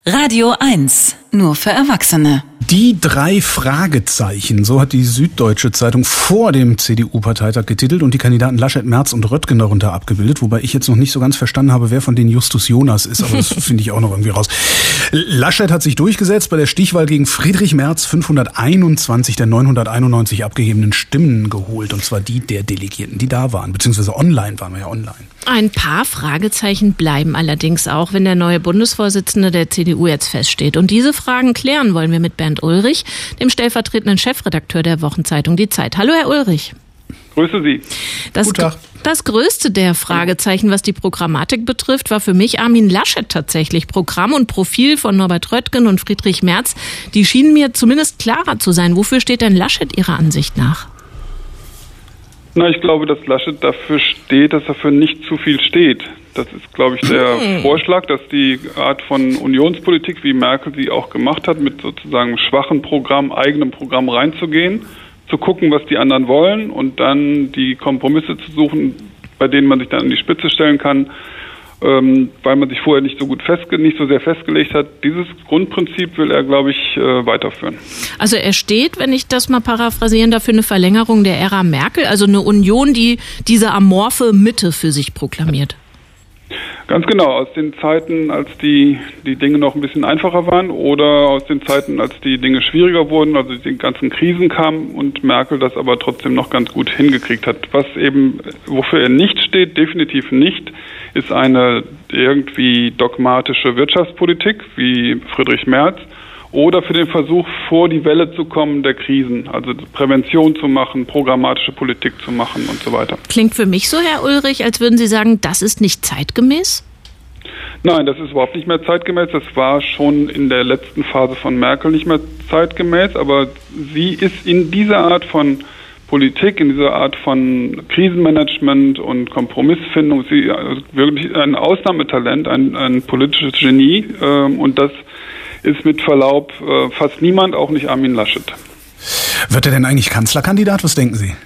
Radio 1, nur für Erwachsene. Die 3 Fragezeichen, so hat die Süddeutsche Zeitung vor dem CDU-Parteitag getitelt und die Kandidaten Laschet, Merz und Röttgen darunter abgebildet, wobei ich jetzt noch nicht so ganz verstanden habe, wer von denen Justus Jonas ist, aber das finde ich auch noch irgendwie raus. Laschet hat sich durchgesetzt, bei der Stichwahl gegen Friedrich Merz 521 der 991 abgegebenen Stimmen geholt, und zwar die der Delegierten, die da waren, beziehungsweise online waren wir ja online. Ein paar Fragezeichen bleiben allerdings auch, wenn der neue Bundesvorsitzende der CDU jetzt feststeht. Und diese Fragen klären wollen wir mit Bernd Ulrich, dem stellvertretenden Chefredakteur der Wochenzeitung Die Zeit. Hallo, Herr Ulrich. Grüße Sie. Guten Tag. Das größte der Fragezeichen, was die Programmatik betrifft, war für mich Armin Laschet tatsächlich. Programm und Profil von Norbert Röttgen und Friedrich Merz, die schienen mir zumindest klarer zu sein. Wofür steht denn Laschet Ihrer Ansicht nach? Na, ich glaube, dass Laschet dafür steht, dass er für nicht zu viel steht. Das ist, glaube ich, der Vorschlag, dass die Art von Unionspolitik, wie Merkel sie auch gemacht hat, mit sozusagen schwachen Programm, eigenem Programm reinzugehen, zu gucken, was die anderen wollen und dann die Kompromisse zu suchen, bei denen man sich dann an die Spitze stellen kann, weil man sich vorher nicht so sehr festgelegt hat. Dieses Grundprinzip will er, glaube ich, weiterführen. Also er steht, wenn ich das mal paraphrasieren darf, für eine Verlängerung der Ära Merkel, also eine Union, die diese amorphe Mitte für sich proklamiert. Ganz genau, aus den Zeiten, als die Dinge noch ein bisschen einfacher waren oder aus den Zeiten, als die Dinge schwieriger wurden, also die ganzen Krisen kamen und Merkel das aber trotzdem noch ganz gut hingekriegt hat. Wofür er nicht steht, definitiv nicht, ist eine irgendwie dogmatische Wirtschaftspolitik wie Friedrich Merz oder für den Versuch, vor die Welle zu kommen der Krisen, also Prävention zu machen, programmatische Politik zu machen und so weiter. Klingt für mich so, Herr Ulrich, als würden Sie sagen, das ist nicht zeitgemäß? Nein, das ist überhaupt nicht mehr zeitgemäß. Das war schon in der letzten Phase von Merkel nicht mehr zeitgemäß, aber sie ist in dieser Art von Politik, in dieser Art von Krisenmanagement und Kompromissfindung, sie ist wirklich ein Ausnahmetalent, ein politisches Genie, und das ist mit Verlaub fast niemand, auch nicht Armin Laschet. Wird er denn eigentlich Kanzlerkandidat? Was denken Sie?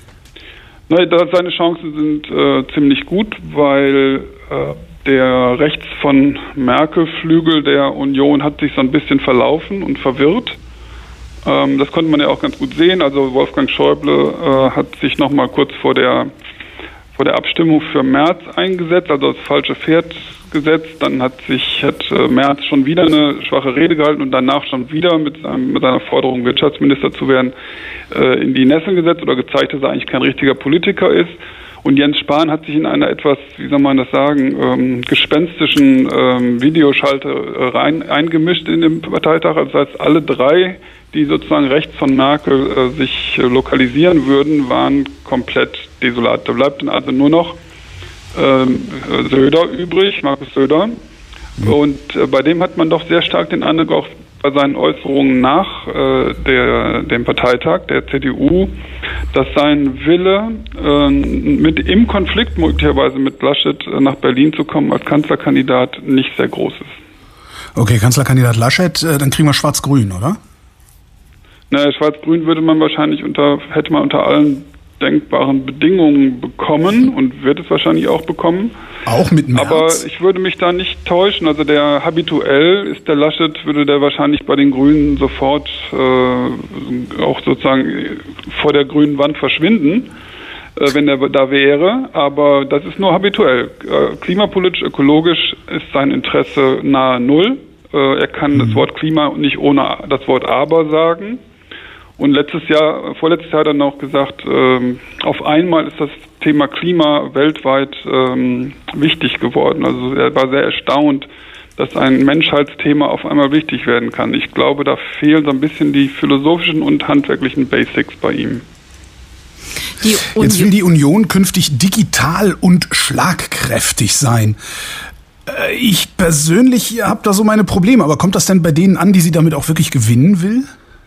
Seine Chancen sind ziemlich gut, weil der rechts von Merkel-Flügel der Union hat sich so ein bisschen verlaufen und verwirrt. Das konnte man ja auch ganz gut sehen. Also Wolfgang Schäuble hat sich noch mal kurz vor der Abstimmung für Merz eingesetzt, also das falsche Pferd gesetzt. Dann hat Merz schon wieder eine schwache Rede gehalten und danach schon wieder mit seiner Forderung, Wirtschaftsminister zu werden, in die Nesseln gesetzt oder gezeigt, dass er eigentlich kein richtiger Politiker ist. Und Jens Spahn hat sich in einer etwas, wie soll man das sagen, gespenstischen Videoschalte eingemischt in den Parteitag. Also das heißt, alle 3, die sozusagen rechts von Merkel sich lokalisieren würden, waren komplett desolat. Da bleibt dann also nur noch Söder übrig, Markus Söder. Und bei dem hat man doch sehr stark den Eindruck, auch bei seinen Äußerungen nach dem Parteitag der CDU, dass sein Wille, im Konflikt möglicherweise mit Laschet nach Berlin zu kommen als Kanzlerkandidat, nicht sehr groß ist. Okay, Kanzlerkandidat Laschet, dann kriegen wir Schwarz-Grün, oder? Schwarz-Grün hätte man unter allen denkbaren Bedingungen bekommen und wird es wahrscheinlich auch bekommen. Auch mit Merz? Aber ich würde mich da nicht täuschen. Also habituell ist der Laschet, würde der wahrscheinlich bei den Grünen sofort auch sozusagen vor der grünen Wand verschwinden, wenn er da wäre. Aber das ist nur habituell. Klimapolitisch, ökologisch ist sein Interesse nahe Null. Er kann das Wort Klima nicht ohne das Wort Aber sagen. Und vorletztes Jahr hat er noch gesagt, auf einmal ist das Thema Klima weltweit wichtig geworden. Also er war sehr erstaunt, dass ein Menschheitsthema auf einmal wichtig werden kann. Ich glaube, da fehlen so ein bisschen die philosophischen und handwerklichen Basics bei ihm. Jetzt will die Union künftig digital und schlagkräftig sein. Ich persönlich habe da so meine Probleme, aber kommt das denn bei denen an, die sie damit auch wirklich gewinnen will?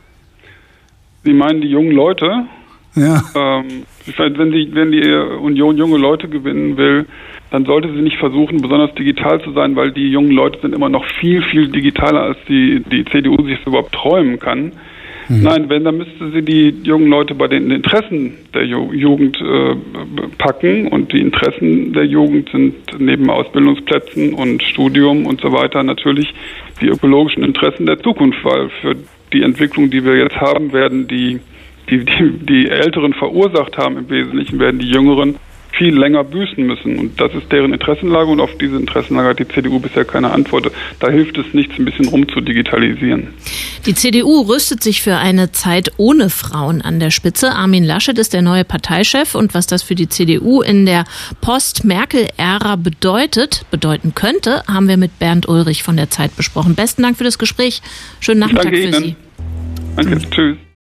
Sie meinen die jungen Leute? Ja. Wenn die Union junge Leute gewinnen will, dann sollte sie nicht versuchen, besonders digital zu sein, weil die jungen Leute sind immer noch viel, viel digitaler, als die CDU sich überhaupt träumen kann. Nein, wenn, dann müsste sie die jungen Leute bei den Interessen der Jugend packen. Und die Interessen der Jugend sind neben Ausbildungsplätzen und Studium und so weiter natürlich die ökologischen Interessen der Zukunft, weil für die Entwicklung, die wir jetzt haben, werden die Älteren verursacht haben im Wesentlichen, werden die Jüngeren viel länger büßen müssen. Und das ist deren Interessenlage, und auf diese Interessenlage hat die CDU bisher keine Antwort. Da hilft es nichts, ein bisschen rumzudigitalisieren. Die CDU rüstet sich für eine Zeit ohne Frauen an der Spitze. Armin Laschet ist der neue Parteichef, und was das für die CDU in der Post-Merkel-Ära bedeuten könnte, haben wir mit Bernd Ulrich von der Zeit besprochen. Besten Dank für das Gespräch. Schönen Nachmittag für Sie. Danke, tschüss.